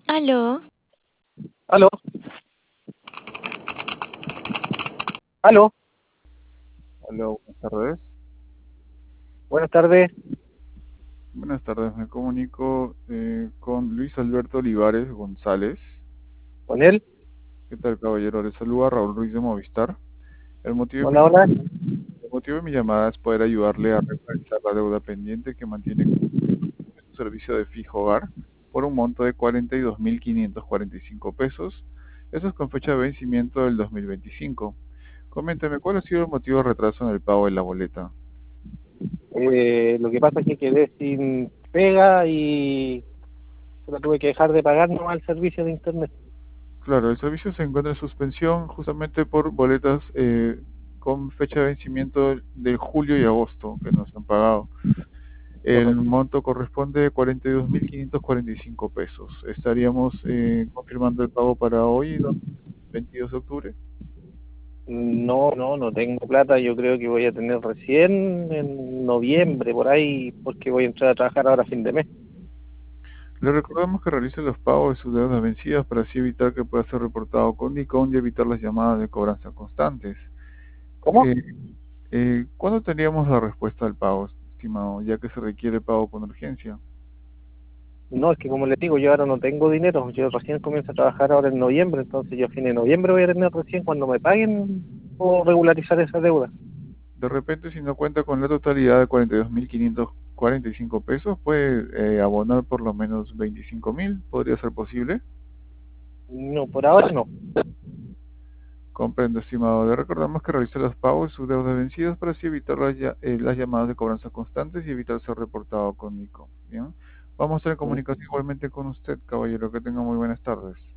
Aló, Aló, aló, Hola, buenas tardes. buenas tardes. Buenas tardes, me comunico con Luis Alberto Olivares González. ¿Con él? ¿Qué tal, caballero? Le saluda Raúl Ruiz de Movistar. El motivo de Hola, hola. el motivo de mi llamada es poder ayudarle a regularizar la deuda pendiente que mantiene con su servicio de fijo hogar por un monto de 42.545 pesos. Eso es con fecha de vencimiento del 2025. Coménteme, ¿cuál ha sido el motivo de retraso en el pago de la boleta? Lo que pasa es que quedé sin pega y la tuve que dejar de pagar nomás el servicio de internet. Claro, el servicio se encuentra en suspensión justamente por boletas con fecha de vencimiento de julio y agosto que no se han pagado. El Correcto. monto corresponde a 42.545 pesos. Estaríamos confirmando el pago para hoy, 22 de octubre. No tengo plata. Yo creo que voy a tener recién en noviembre, por ahí, porque voy a entrar a trabajar ahora a fin de mes. Le recordamos que realice los pagos de sus deudas vencidas para así evitar que pueda ser reportado con DICOM y evitar las llamadas de cobranza constantes. ¿Cómo? Eh, ¿Cuándo tendríamos la respuesta al pago, estimado, ya que se requiere pago con urgencia? No, es que como les digo, yo ahora no tengo dinero. Yo recién comienzo a trabajar ahora en noviembre, entonces yo a fin de noviembre voy a tener recién cuando me paguen o regularizar esa deuda. De repente, si no cuenta con la totalidad de 42.545 pesos, puede abonar por lo menos 25.000. ¿Podría ser posible? No, por ahora no. Comprendo, estimado. Le recordamos que realice los pagos de sus deudas vencidas para así evitar las llamadas de cobranza constantes y evitar ser reportado con Nico. Bien. Vamos a estar en comunicación igualmente con usted, caballero. Que tenga muy buenas tardes.